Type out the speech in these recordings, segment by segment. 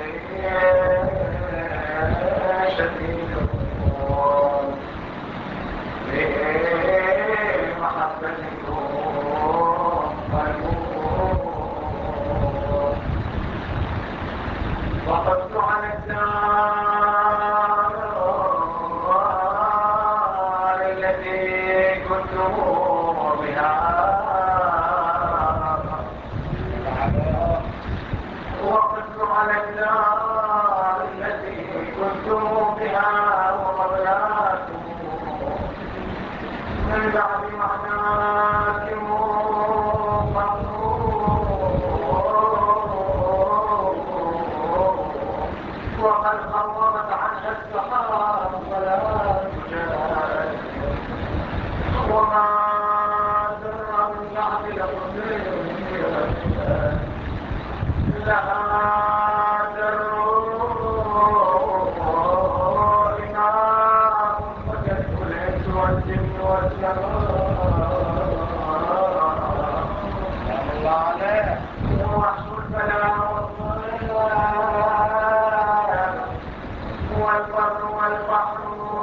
شديد بمحبتكم وقفت على الدار التي كنتم بها وقفت على الدار التي كنتم بها وقبلاتم من بعد معناكم وقد قربت عنها السحاب ولا تجاهل وما در من بعد لقدر لها در إمام وجدت الإنس والجن والسماء الله عليه ووحش البلاء والبر والبحر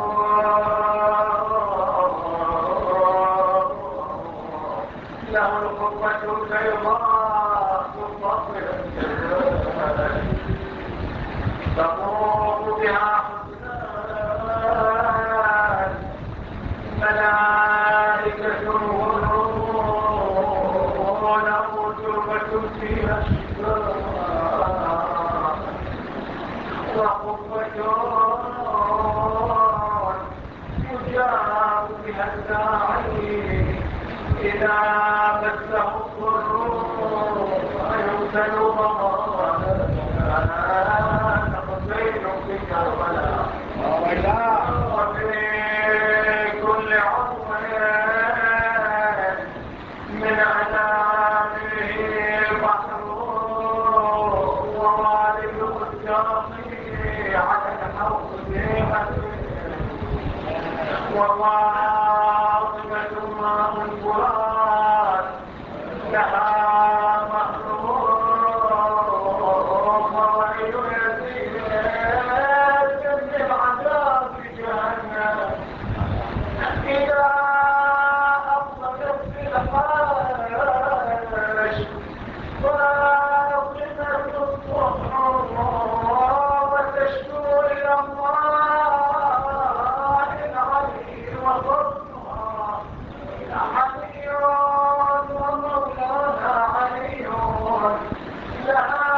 له القوة البيضاء تطوف بها حسنان ملائكة وله تربة فيها شفاء وقوة يجاب بها الداعي إذا مسه الضر يرسل ضمانا حسين في كربلاء وفي كل عمر من عذابه البحر ووالد الجاقي على الحوض وواصبة ماء الفرات لها مخلوق وويل يزيد من العذاب جهنم إذا أفضلت في الحاج فاقمة الصبح وتشكو إلى الله العلي وفضلها علي ومولانا علي لها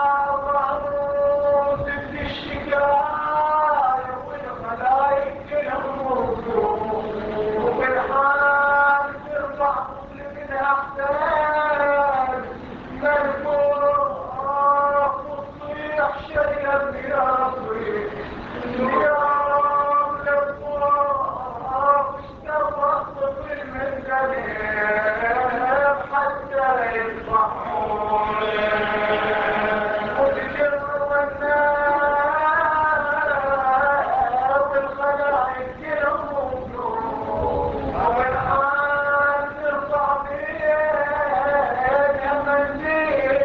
ظهر ضد الشكاية والملائكة يموت وبالحال ترفع من أحسان مرفوع وتصيح شيئا براسي اليوم للفراق اشترط في المنزل حتى يصبحون وتجروا الناس والخلائق يموتون والآن ترفع بيها منزل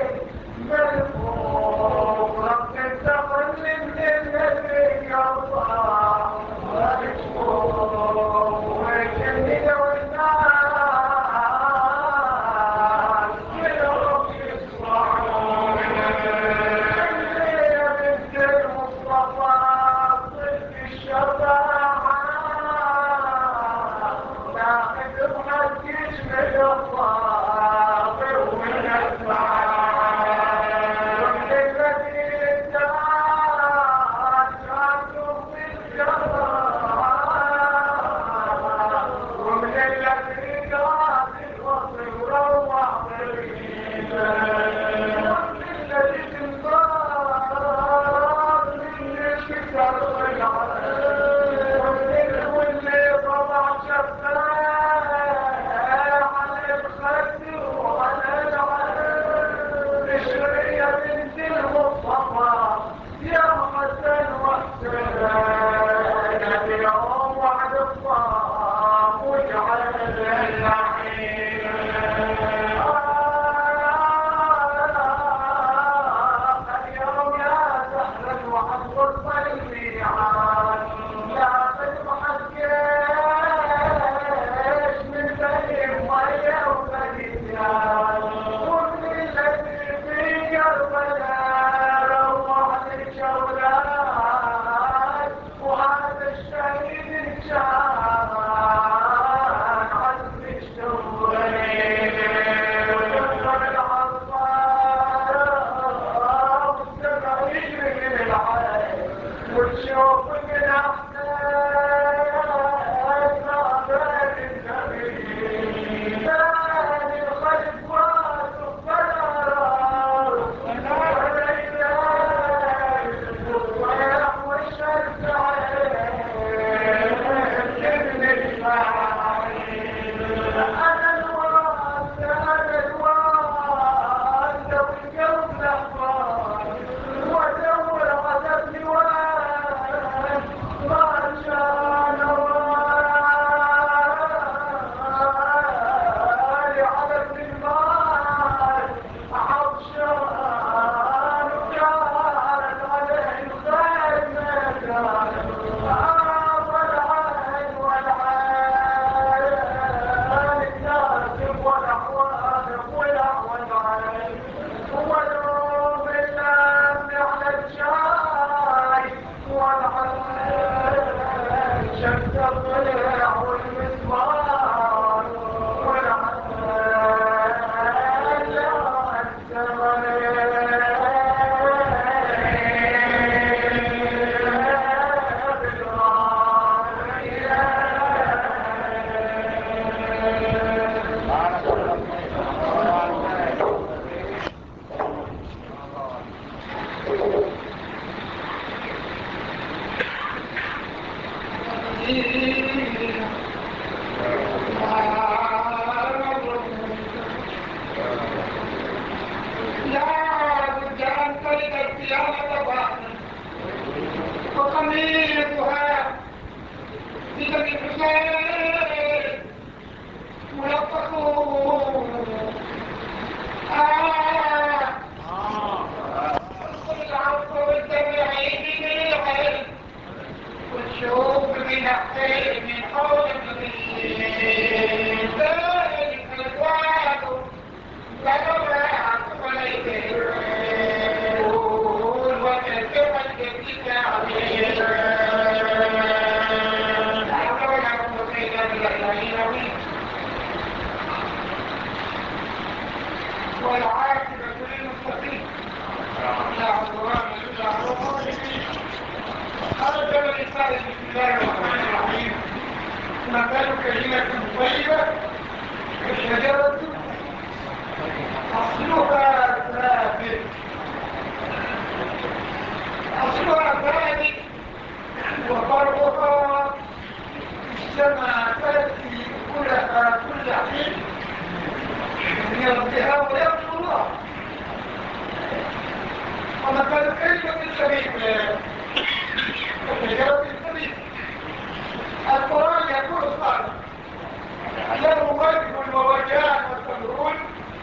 مرفوع رب التقل من النبي الله ويجمل والناس كلهم يصبحون يا بنت المصطفى صرت الشفاعة ناخذ بحقك من الصابر ومن السعادة ومن الذي ادعاكم في الجمال ومن الذي قال الوصل وروح بالإيمان ومن الذي تنصار من الشكر والعلم ومن اللي طبع شفاه على الخد وعلى العلم بشرية بنت المصطفى يا حسن وحسن اليوم وعد الصاف واجعل اللعين اليوم يا وميتها بدم الحسين ملطخون العفو والتبعيد بالعلم والشوق بنحتاج من حول النبي ذلك الوعد لما عقبلت الرسول وكتبت الكتاب والعاقبة للمتقين لا عدوان إلا على الظالمين. قال جل الإنسان بسم الله الرحمن الرحيم مثل كلمة طيبة كشجرة أصلها ثابت وفرعها السماء تأتي كلها كل حين من ربها ويرجو الله. ومثل كلمة السبيل كشجرة السبيل القرآن يقول صالح له مجد ووجان والتمرون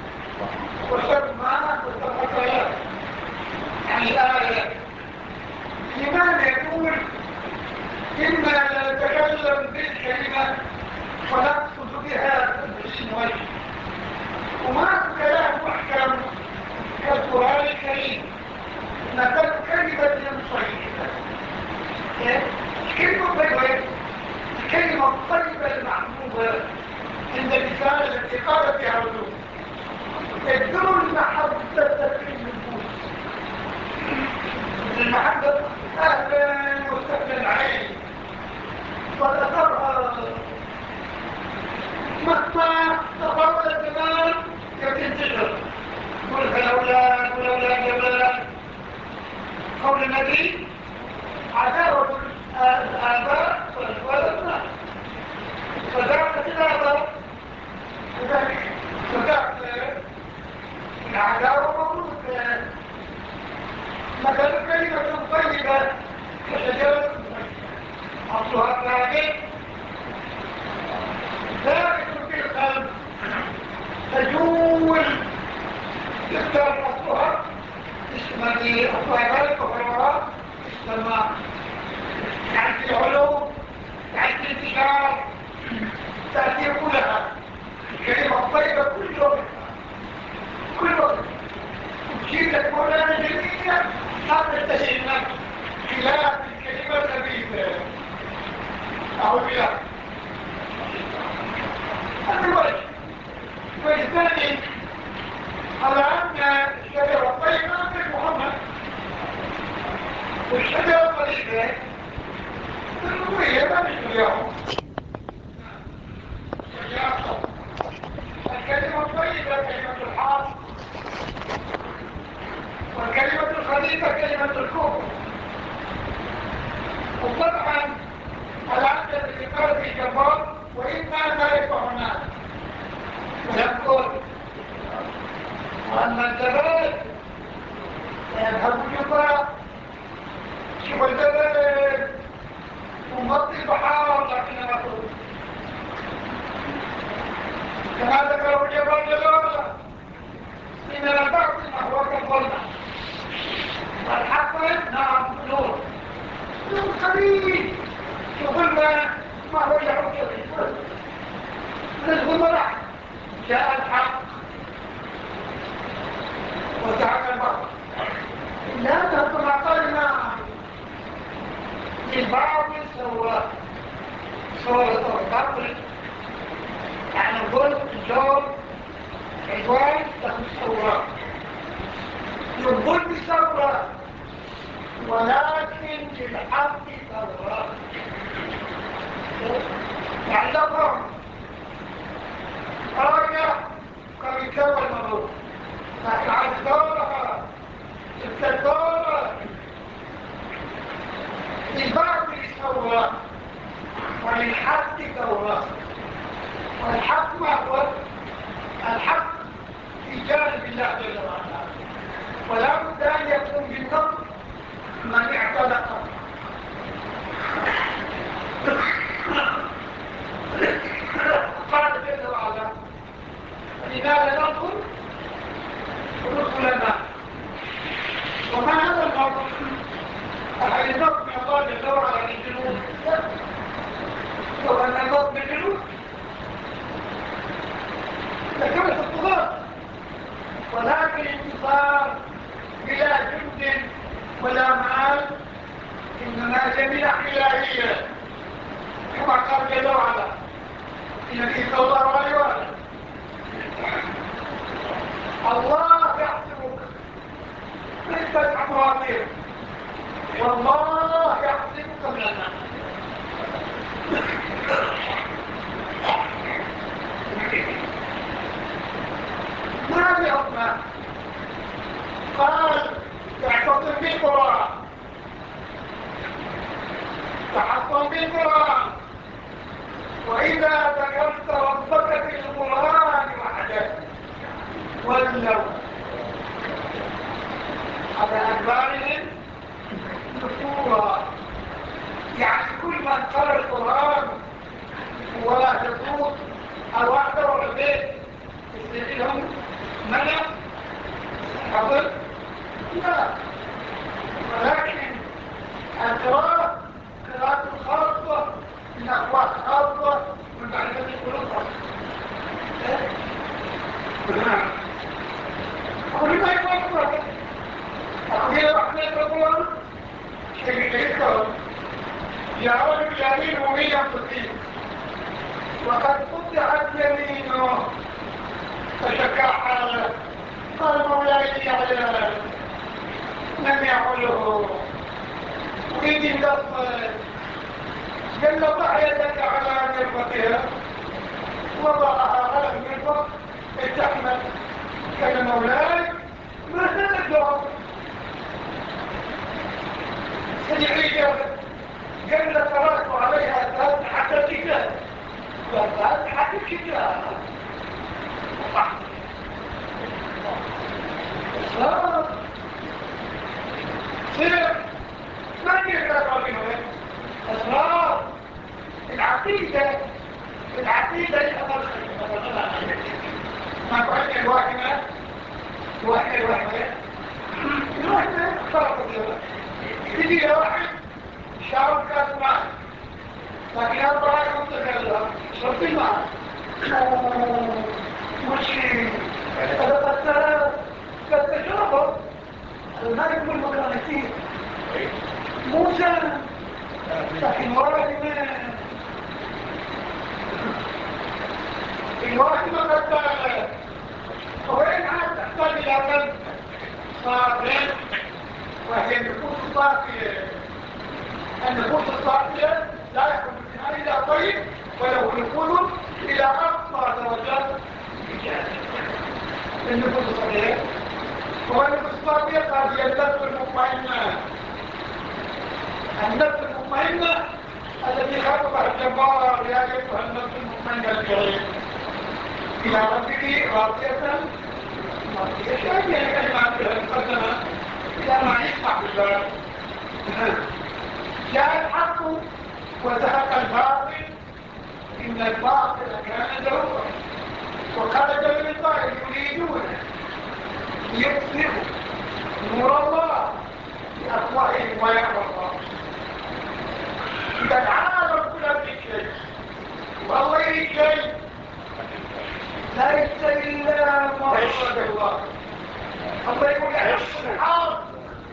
وسمى والتفقيات عن الآية. لماذا يقول إما نتكلم بالكلمة ونقصد بها الاسم وجه وما كلام محكم كالقرآن الكريم مثل كلمة صحيحة. الكلمة الطيبة الكلمة الطيبة المحبوبة عند اللسان التي قالت بها الرسول تدل المحبة في النفوس. المحبة أهلا وسهلا عليه وذكرها مهما تطور الزمان يتنتشر قل فلولا جبال قول النبي عداوة الآباء والأبناء فذاك الآباء فذاك العداوة موجودة. مثل كلمة طيبة كشجرة أصلها ثابت ثابت في القلب تجول يختار أصلها اسمه أصلها ذلك وفرعها السماء يعني في العلوم يعني في الانتشار تأثير كلها الكلمة الطيبة كل وقت وتجيب لك مولانا جميلة حتى تشعرنا خلاف الكلمة النبيذة أو بلا هذا الوجه. والثاني على أن الشجرة الطيبة من محمد والشجرة الطيبة النبوية ما مثل اليوم. الكلمة الطيبة كلمة الحق والكلمة الخليفة كلمة الكفر. وطبعا العدد اللي قال في جبار وإما لا يفعلنا ويقول وأما الجبال يذهب جبار شوف الجبل ومضي البحار لكن نقول كما ذكروا الجبال جلالا إن لبعض نحو كالظلمة والحق نعم نور خبيث وظلمة ما هو يعود كبير للظلمة جاء الحق وزعم البعض لا تهتم قلنا للبعض سوى الباطل يعني الظلم الجور عدوان له الثورات للظلم ثورة ولكن للحق ثورات يعني لهم آية كمثال المرور لكن عن ثورها تلك الثورة للبعض ثورات وللحق ثورات. والحق ما هو الحق في جانب الله جل وعلا ولا بد ان يكون بالنص من اعتنق خطير والله يحسبك من الناس. ما بأطمع قال تعتصم بالقرآن تحصن بالقرآن وإذا ذكرت ربك في القرآن وحدك ولوا على أدبارهم نفورا. يعني كل من قرأ القرآن ولا تفوت الواحدة والبيت يستجدهم منع حضر لا، ولكن القراءة قراءة خاصة من أقوال خاصة من معرفة القلوب كل ما يفكر أخير رحمة القرآن شكرا يعود اليمين ومية تصيب وقد فتحت يمينه فشكى حاله قال مولاي يعلم لم يعله أريد اللفظ قال ضع يدك على مرفتها وضعها على المرفق التحمل قال مولاي ما سندعه سيعيد قال تركت عليها فاتحة الكتاب وفاتحة الكتاب سير ما يقرأ منه أسرار العقيدة الأمر ما قلت الواحدة اخترقت الواحد تجي واحد شعب كاس معه لكن أربعة يمتغلها شرط معه مشي قد تجربه الملك والمكانتين موسى لكن الواحد ما قد وين عاد تحتاج إلى قلب صافية وهي النفوس الصافية. النفوس الصافية لا يكون منها إلى طيب وله نفوذ إلى أقصى درجات النفوس الصافية. والنفوس الصافية هذه النفس المطمئنة، النفس المطمئنة التي خاطبها الجبار يا أيها النفس المطمئنة الكريم إلى ربك راضية مرضية. شايفة كلمات المقدمة إلى ما يسمع بالله. جاء الحق وزهق الباطل إن الباطل كان زهوقا وخرج من الطائر يريدون ليطفئوا نور الله بأفواههم ويأبى الله. إذا العالم كله شيء والله شيء لا يستوي إلا ما أراد الله. الله يقول يحق الحق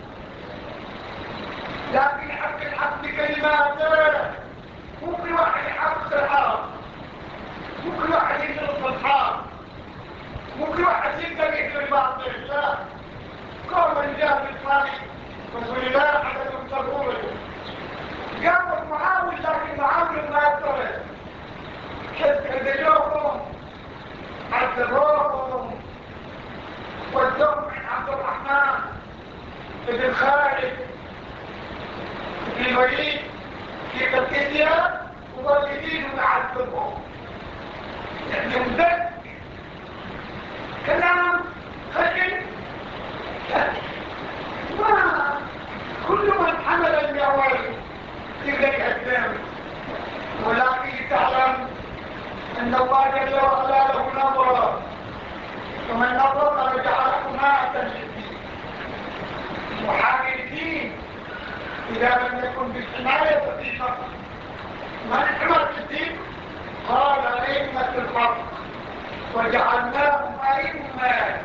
لكن حق الحق بكلماته. ممكن واحد يحق الحق، ممكن واحد يشرب الحق، ممكن واحد ينتبه للباطل. لا، قام الجاه بالصالح رسول الله حدث تقول قامت معاول لكن معاول ما يضطرد كذلوهم عذبوهم ودهم من عبد الرحمن بن خالد بن الوليد في قلقيتها وظالمين وعذبهم. يعني مدد كلام خشن ما كل من حمل المعوال في ذلك الدم. ولكن تعلم أن الله جل وعلا له نظرة، ومن نظر رجعله ماء للدين. محامي الدين إذا لم يكن بالحماية ففي شر. من حمل الدين قال أئمة الحق وجعلناهم أئمة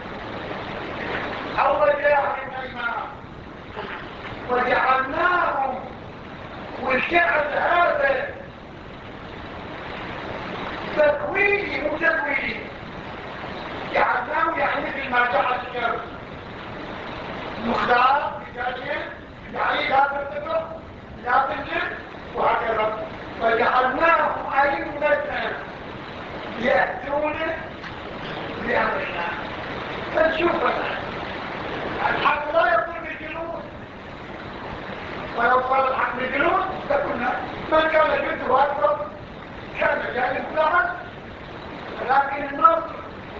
أو رجاهم إمام وجعلناهم. والشعر هذا تكويني مو تكويني، جعلناه يعني مثل ما جعل الشعر مختار نشوف الحق لا يكون بالجنود، ولو صار الحق بالجنود لكنا من كان جده أكبر كان جانب لها، لكن النصر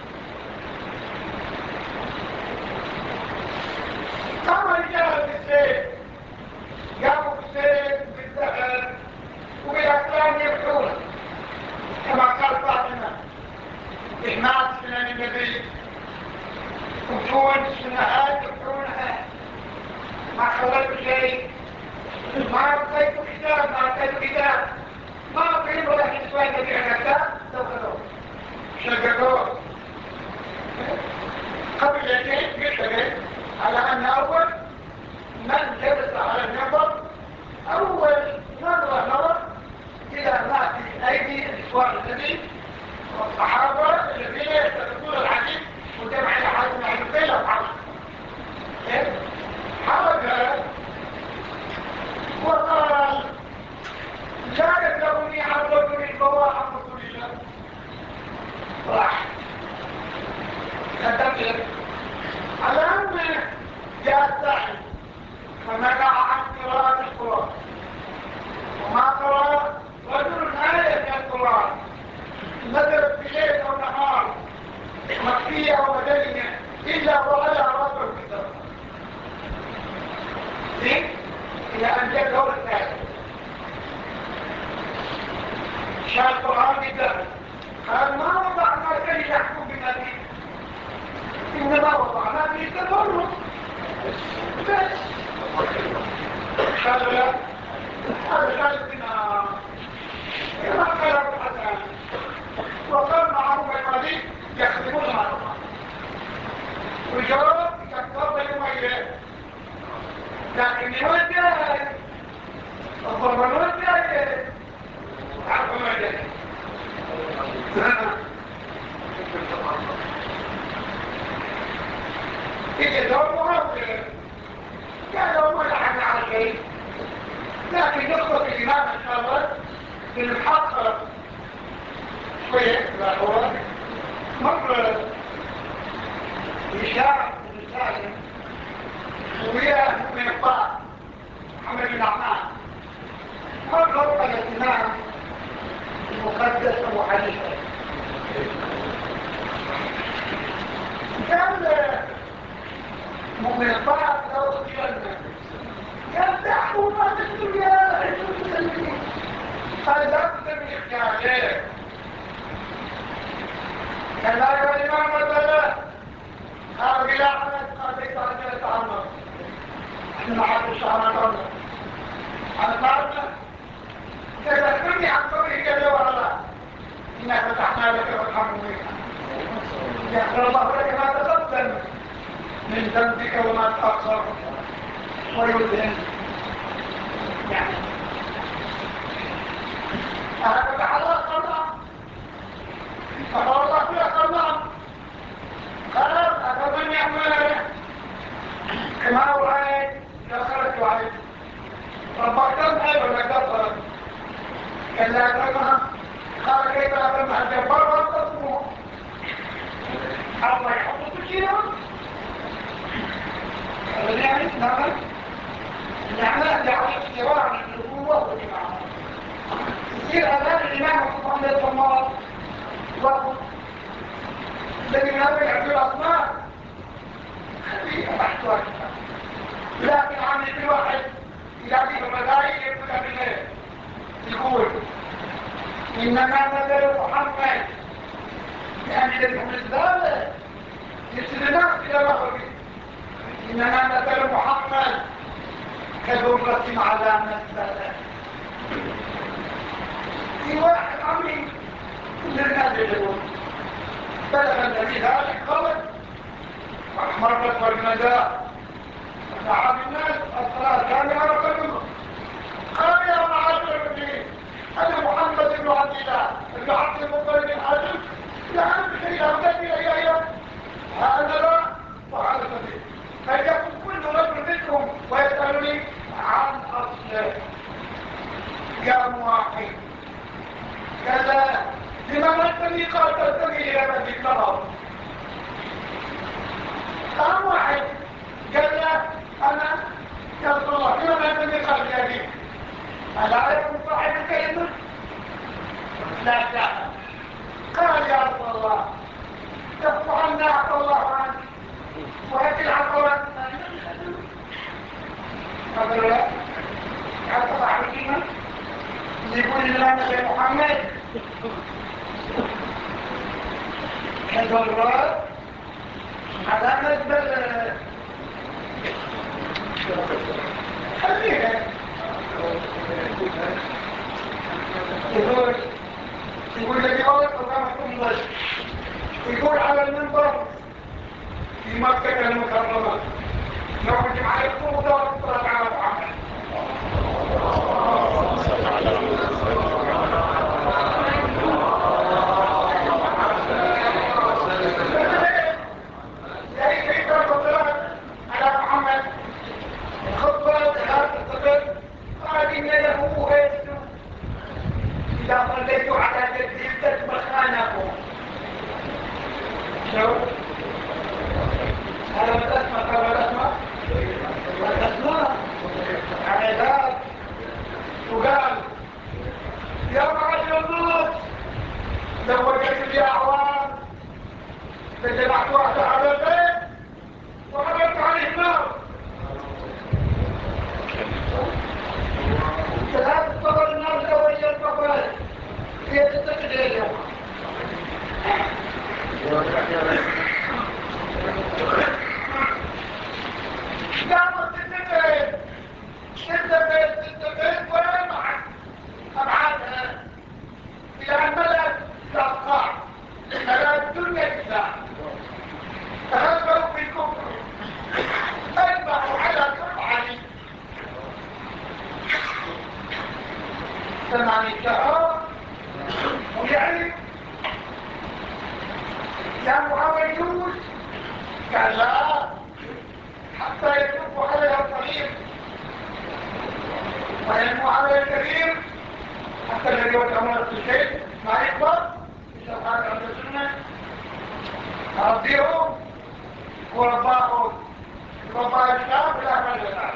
كما رجال بالسيف جابوا بالسيف بالذهب وبالأكلام يبحون كما قال فاطمة إحماد سنان النبي وجود سنهات يبحونها ما خلقوا شيء، ما أعطيتوا كتاب، ما أعطيتوا كتاب، ما أعطيتوا لك إسوان نبي كتاب دخلوا شققوه قبل يجيب يشغل على أن أول من جلس على المنبر أول مرة نظر إلى ما في أيدي الإسوان النبي والصحابة الذين يستخدمون الحديث وجمع الحديث مع الفيلة وحرج حرج وقال لا يبلغني عن رجل البواحة رسول الله راح خدمت على أن جاء الساحل فمنع عن قراءة القرآن وما قرأ رجل آية من القرآن نزلت في ليل أو نهار مكية أو مدنية إلا وعلى راسه الكتاب إلى أن جاء دور الثالث شاء القرآن بالذات قال ما وضعنا كي يحكم بما فيه إنما وضعنا فيه تدرج بس قال لا هذا ثالثنا كما قال أبو حسن وقال معهم الحديث يخدمون مع الله والجواب يكتب لهم إليه لكن يوجه الضربان وجه عرفوا ما جاء إذا دورها كان هو لحد على شيء لكن نقطة الإمام إن شاء الله بالمحقق شوية لا هو مرة إشارة من وهي من الطاعة محمد بن عمان مرة قال الإمام المقدس أبو حنيفة كان مؤمن الطاعة لو الجنة كان تحكم ما تكتب يا رسول المسلمين قال لا تكتب اختيارات كان لا يرى الإمام والبلاء قال بلا حدث قال ليس عجلة عمر احنا معاك الشهرات عمر أنا تعرفنا تذكرني عن قبله كذا وعلا إنا فتحنا لك فتحا مبينا يغفر الله لك ما تقدم من ذنبك وما تأخر ويذهن يعني أهدك على قرنع فقال الله فيها قرنع قال أفمن يعمل كما رأيت دخلت عليك ربك تنهي ولا كفرت كلا أكرمها قال كيف أكرمها الجبار والتصمو الله يحط تشيرا هذا يعني نعمل الأعمال دعوة اختراع عن النبوة والجماعة يصير أمام الإمام محمد الصمار وقت الذي من هذا يعطي الأصناع خليه بحث واحدة لكن عن الواحد يعطي المداري يقول أبنه يقول إنما مثل محمد يعني المثال يسلنا إلى الأخر إنما مثل محمد كذرة على مثل في واحد عمي كل الناس يجبون بلغ النبي ذلك خلق وأحمرت والمداء ودعا بالناس الصلاة كاملة وكلمة قال يا معاشر المسلمين أنا محمد بن عبد الله بن عبد المطلب الحاجب لا أنت شيء أمدني إليه هذا لا وهذا سبيل فيكون كل رجل منكم ويسألني عن أصله كم واحد كذا لما نتني قال تنتمي إلى من الطلب ولا لا؟ حتى صاحب القيمة يقول لنا يا محمد كذرات علامة خليها يقول لك يقول قدامكم ضجر يقول على المنبر في مكة المكرمة نرجم عليكم ودور الصلاة على محمد إذا صليت على جديد تسبخ خانكم شو؟ هذا ما تسمع ولا تسمع؟ ولا تسمع؟ على ذلك وقال يا معاشر الناس لو وجدت لي أعوان فجمعت واحدة على البيت وحرمت عليه النار ثلاث صبر النار الأولية الصبر هي تتقل اليوم قامت تتبين ولا معك أبعادها إلى أن ملأت الأصقاع ملأت الدنيا كذا تهزروا في الكفر أجمعوا على كفعلي سمعني الشهر ويعني يا معاويون قال لا حتى يكب عليها الصغير وينمو عليها الكبير حتى الذي وجهه الشيء ما يكبر بشرحات عند السنة ربيهم ورباهم رباء الشعب بالأعمال والأعمال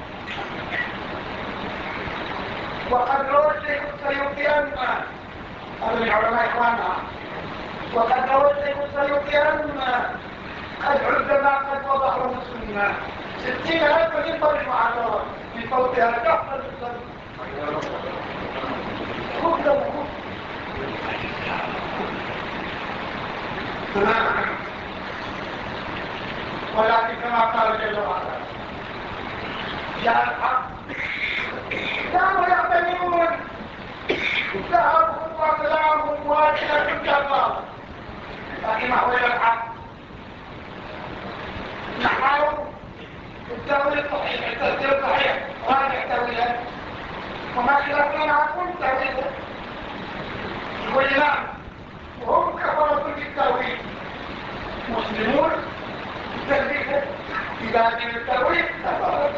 وقد روى الشيخ السيوطي هذا من علماء إخواننا وقد روى الشيخ السيوطي قد عندما قد وضعوا السنة 60,000 من طريق معذرة من صوتها تحفظ السنة ولكن كما قال جل وعلا جاء الحق كانوا يعتنون ذهبهم وكلامهم واجهة الجبار لكن هو إلى الحق نحاول التأويل الصحيح التفسير الصحيح راجع تأويله وما خلافنا عنكم تأويله يقول الإمام وهم كفرة بالتأويل مسلمون تأويله إذا كان التأويل كفرة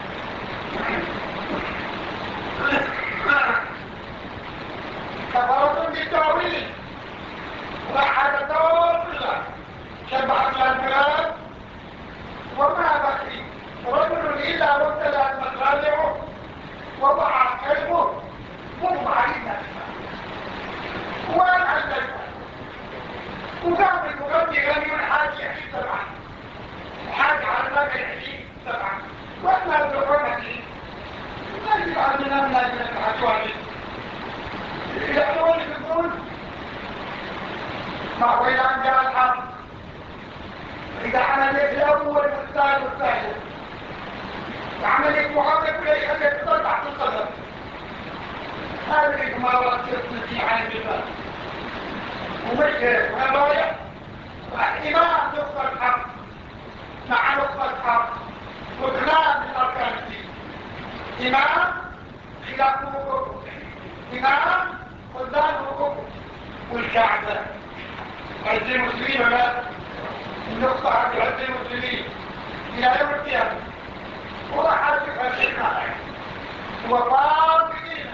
كفرة بالتأويل وحد توصل شبعت الأنفراد وما بقي رجل إلا وابتلى مخالعه وضع قلبه مضمع لنفسه وأنا النجمة وقام المغني غني حاجة يحيي سبعا وحاجة على المدى يحيي سبعا وأنا الدخول فيه نجد عندنا من أجل الحجواني إذا أول يقول ما هو إلى أن جاء الحق إذا عملت الأول والثالث والثالث عملت محاولة كلها يخليك تطلع تحت القدم هذه الإجمارات تستطيع عن الجبال ومشهر وهبايا واحتمال نقطة الحق مع نقطة الحق وإقناع من أركان الدين إمام خلاف حقوقه إمام قدام حقوقه والكعبة عز المسلمين ولا النقطة عند عز المسلمين إلى يوم القيامة هو حاجة فاسقنا وطابقين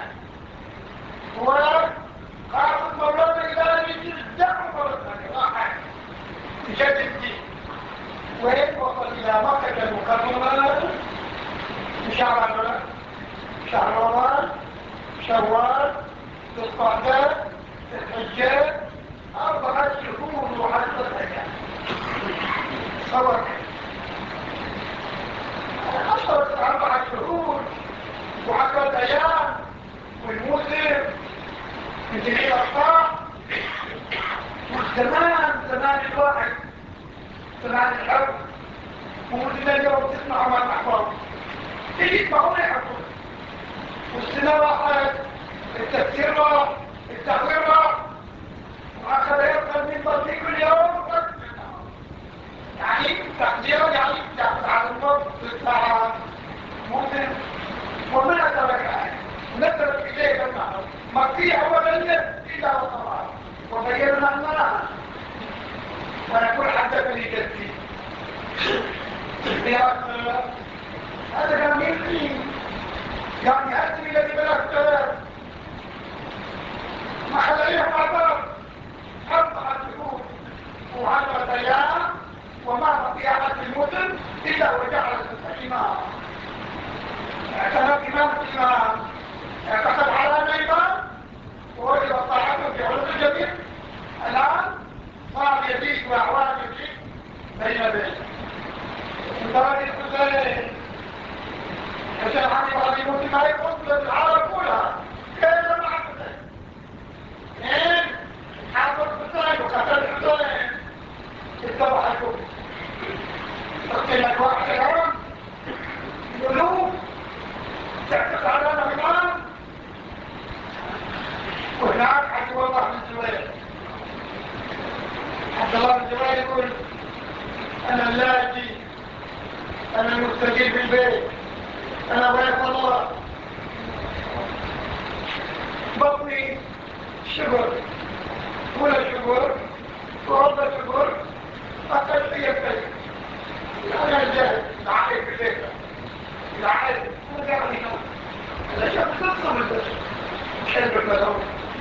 وقاعد مولانا إلى جدا ومرتبة بجد الدين وإن وصل إلى مكة المكرمة شهر رمضان شوال ذو القعدة الحجاج 4 شهور وحتى الحجاج صور 4 شهور الجميع الأخطاء زمان الواحد زمان الحب ومثل اليوم تسمعوا ما تحفظوا تيجي تسمعوا ما يحفظوا والسنة راحت التفسير راح التحوير راح وأخذ يبقى المنبر في كل يوم يعني تحذيرا يعني تأخذ على النص بالساعة ممكن ومن أترك نترك إليه المعنى مكفية وبلد إلا وطبعا وغيرنا المعنى ونقول حدثني جدي هذا كان يمكن يعني هاتني الذي بلغت ما خلاليه معبر 4 شهور و10 أيام وما بقيت المدن إلا وجعل الإمام اعتنى إمام الإمام اعتقد على الإمام ووجد طاعته في علوم الجميع الآن صار يزيد وأعوان يزيد بين مدارج الحسين حسين حبيب علي موسى ما يقول العالم كلها كيف مع الحسين حافظ الحسين وقتل الحسين اتبع الكفر تقتل لك واحد العالم يقولوا تعتقد على الإمام وهناك عدو الله بن الزبير عبد الله بن الزبير يقول أنا اللاجئ أنا المستجيب في البيت أنا ضيف الله بطني شبر ولا شبر ورد شبر أقل في البيت أنا الجاهد العائل في البيت العائل أنا يعني الأشياء بتصم البشر حلب المدور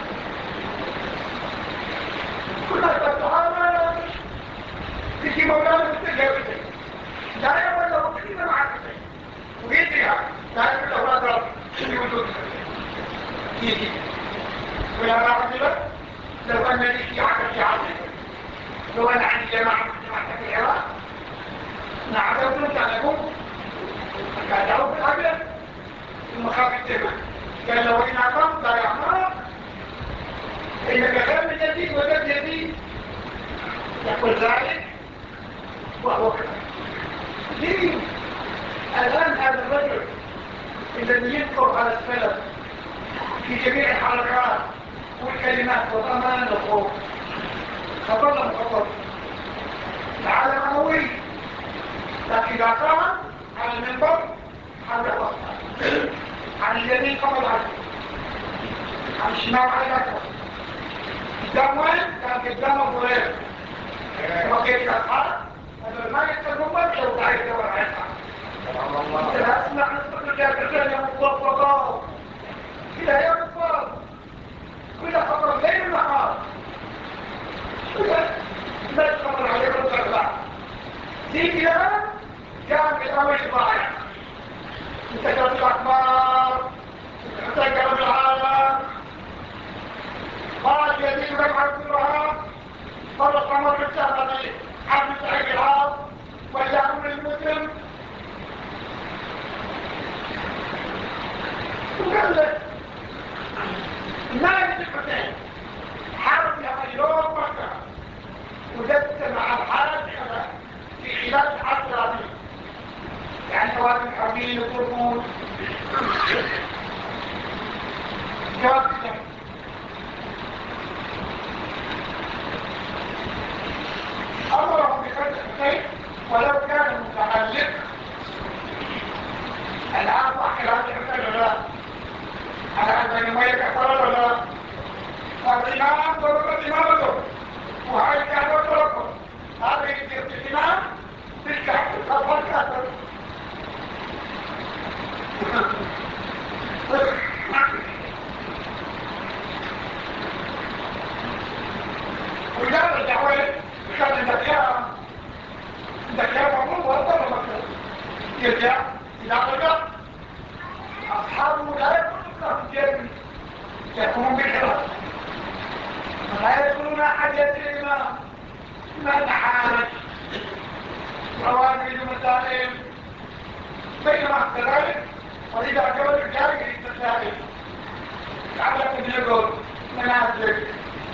كلها تتعامل تجي مولانا مستجابتين لا يوم له كلمة مع الكتين ويدريها لا يوم له أضرب في وجود يجي ولا بعد ذلك لو أن لي في عقل في عقل لو أنا عندي جماعة في العراق نعرفون تعلمون كادعوا في الأبيض المخاف التبع قال لو إن عقام لا يعمر إنك غير من جديد وجد جديد يقول ذلك وهو كذا ليه الآن هذا الرجل الذي يذكر على السلف في جميع الحركات والكلمات والأمان والخوف خطر مخطر العالم أموي لكن إذا قام على المنبر حول الوقت عن اليمين قبل عنه عن الشمال على الأكبر قدام وين؟ كان قدام الضرير بقيت الأصحاب هذا ما يتكلمون لو تعيش دور عيسى انت لا اسمع نستقل جاكتين يا مطلقات كده يا مطلق كل خطر ليل النهار لا يتخبر عليكم الزرقاء تيجي الآن كان بالأول ضايع انت جرب الأخبار انت جرب العالم قال يزيد ربع الزرقاء فرق عمر الشهر عبد سعيد العاص وجاءوا للمسلم وقال لك ما يجب الحسين حارب لها اليوم مكة وجدت مع الحارب في خلال الحرب هذه يعني سواء الحربين والقرون جواب الشمس أمرهم بفتح السيف ولو كان متعلق الآن صح هذا الحسين ولا على أن الملك أحضر ولا فالإمام ضربت إمامته وهاي كان ضربته هذا يصير الإمام تلك الخطوة الكاتب وإذا الدعوة كان الذكاء مفروض وأضرب مكتب يرجع إلى رجع أصحابه لا يكونون كافرين يكونون بالحرام ولا يكونون حاجة الإمام ما تحارج روابط مسائل بينما كذلك وإذا جاء الرجال يستسائل لعلكم يقول منازل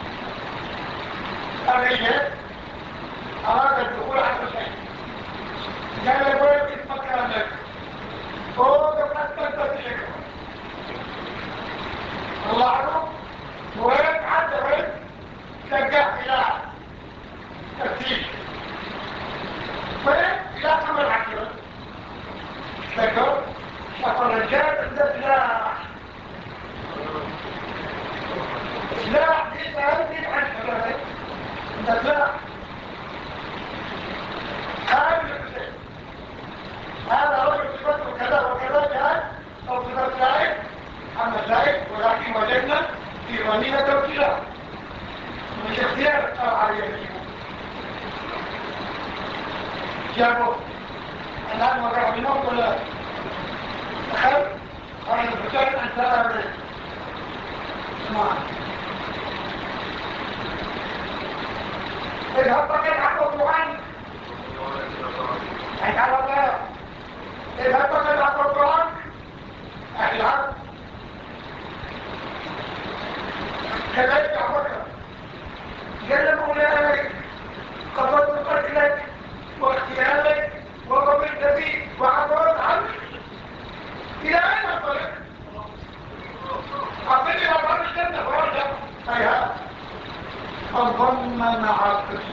قرية أراد الدخول على الحسين قال له وين في مكانك فوق حتى تتحكم الله عنه وين حتى وين تلقاه إلى تفتيش وين إلى أمر عكرة تذكر شاف الرجال عنده سلاح دي سهل عن شبابه عنده سلاح هذا رجل صفته كذا وكذا جاء أو صفت زائد أما زائد ولكن وجدنا في غنيمة السلاح مش اختيار عليه جابوا الآن وقع بنوم ولا دخل قال الفتاة أن ترى بريد اسمع اذهب فقط عقب عنك أي على الله اذهب فقط عقب عنك أهل العرض كذلك عبرك جل مولاك قبضت قتلك واغتيالك وقبلت بي وعبرت عنك إلى أين أطلق؟ أطلق إلى أطلق الجنة وارجع أيها أضم مع القسم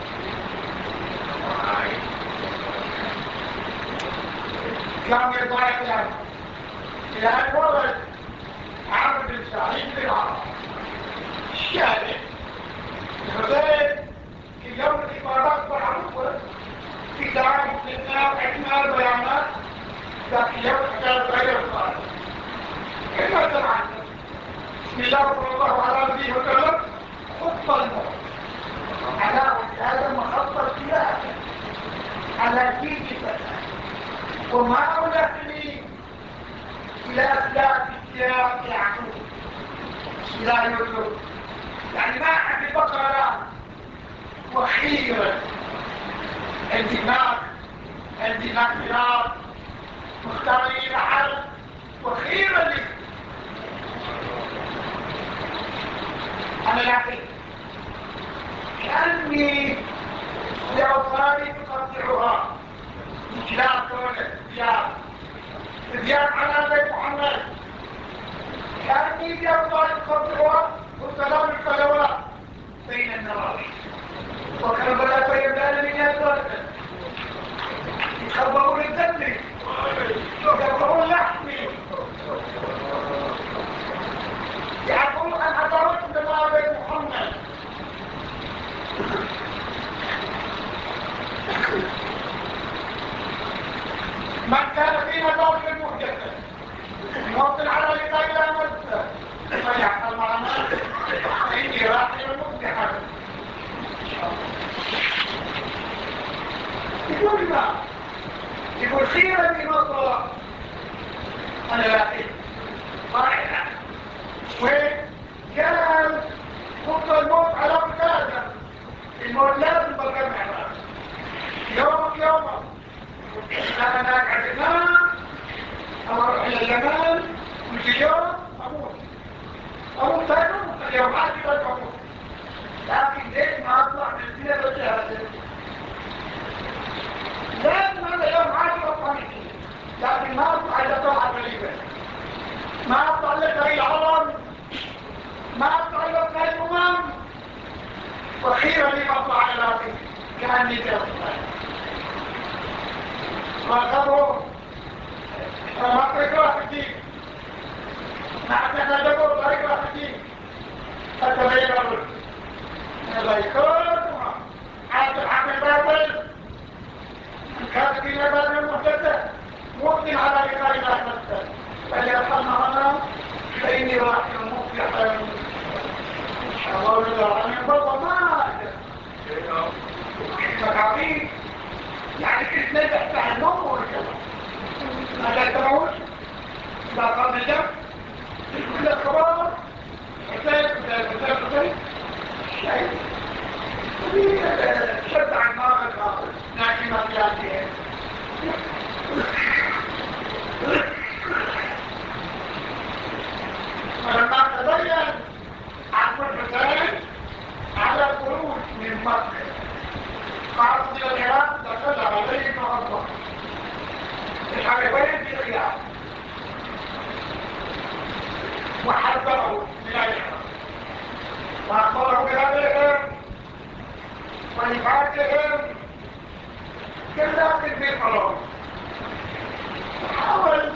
كم يضايق يعني إلى أن ولد عبد السعيد بن عرب الشارع الحسين في يوم الإمارات والعروض في دعام الإسلام أجمال بيانات ذات يوم حكاية غير الصالح كما سمعت بسم الله صلى الله عليه وسلم خط الموت على هذا مخطط سياسة على كيف فتح وما أولئك إلى أسلاك السياق يعقوب إلى يوسف يعني ما أحد بقرة وخيرا عندي مغفرات مختارين حل وخيرا لي أنا لكن كأني لأوصالي تقطعها إجلال كونك زياد على بيت محمد كأني لأوصالي تقطعها والسلام الصلوات بين النواصي وكربلاء فيبدأ من يسرق يتخبرون الدم يتخبرون لحمي يعرفون أن أدارت دماء بيت محمد من كان في مدار المحدثة موطن على لقاء إلى مدة فيحصل معنا إني راحل المفتحة يقول ما يقول خيرا بمصر أنا لاحظ طائعة وكان خط الموت على مكانة الموت لازم بقى معنا يوما لا هناك عدنان أو أروح إلى اليمن والتجارة أموت تاني اليوم عادي لا تموت لكن ليش ما أطلع من الدنيا بالجهاز لازم هذا اليوم عادي أطلع لكن ما أطلع إلى طلعة غريبة ما أطلع لك العظم ما أطلع لك الأمم وأخيرا لي أطلع على ذاتي كأني تأطلع فأخذوا فما تركوا أحدين نحن ندبوا تركوا أحدين فتبين الرجل البيكون عاد الحمل بابل الكاتبين بابل المحدثة مؤمن على لقاء الله نفسه فليرحمنا هنا فإني راحل مفلحا إن شاء الله لله عن البابا ما فكعبين يعني كيف نبح تحت النوم والكلام ما لا تموت لا وينزل إياه وحذره من الإحرام وأخبره بهذهم ونفاتهم كالذات في الحرام حاول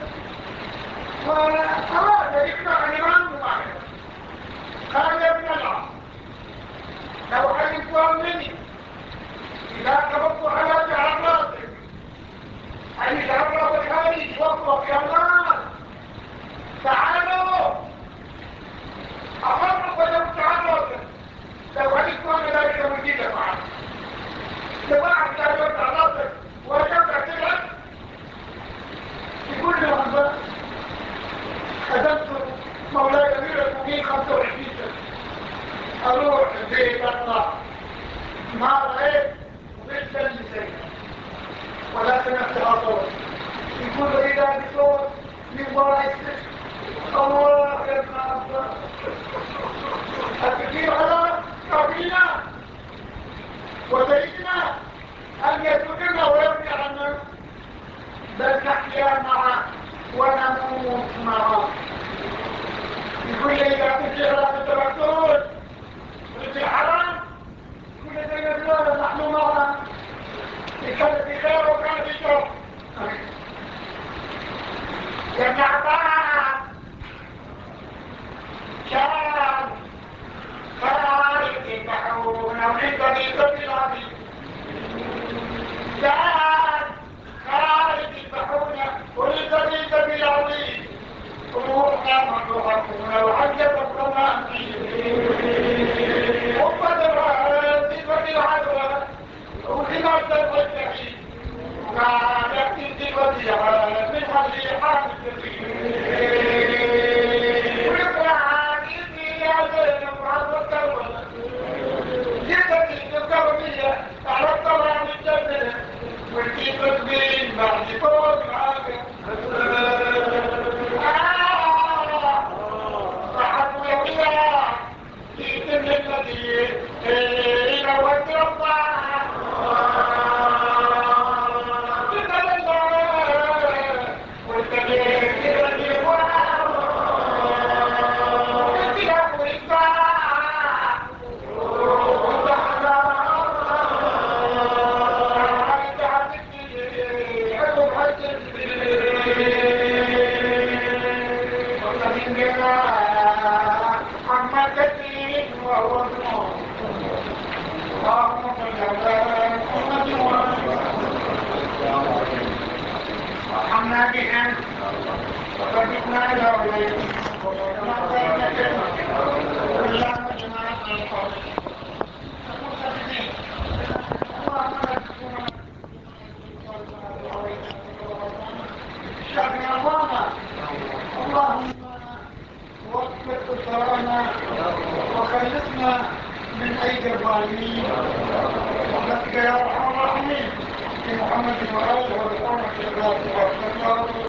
وأراد يقنع الإمام بظاهره قال يا ابن العاص لو علمت مني إذا كبرت على جعراتك أي جعرات الخارج وقف يا الله تعالوا أفرق وجبت عراتك لو علمت أن ذلك مجيدة معك لو أعرف جعرات عراتك وجبت كده يقول له أنت خدمت مولاي أمير المؤمنين 25 سنة أروح البيت أطلع ما رأيت وبيت سيء ولا سمعت أطول يقول لي إذا بصوت من وراء الله يا ابن عبد الكثير على كابينا وسيدنا أن يتركنا ويرجع عنا بل نحيا معه ونموت معه يقول لي إذا كنت على التبكتون قلت الحرام كل ذلك لا نحن معنا كان في خير وكان في شر يا ابن عباس كان خارج يذبحون وعند بيت العظيم كان خارج يذبحون وعند بيت العظيم روحنا مطلقون وحجة الصلاة وقدرها صفة العدوى وخمسة الوجهين وكانت صفتها من حل حامل ويقرأ إذي يا زينب عز الكربلة جدت الكربية على الطلع الجبلة والكي تسبين بعد فوق العافية اللهم وفق أسرارنا وخلصنا من أيدي الظالمين برحمتك يا أرحم الراحمين في محمد وآله وصحبه وسلم.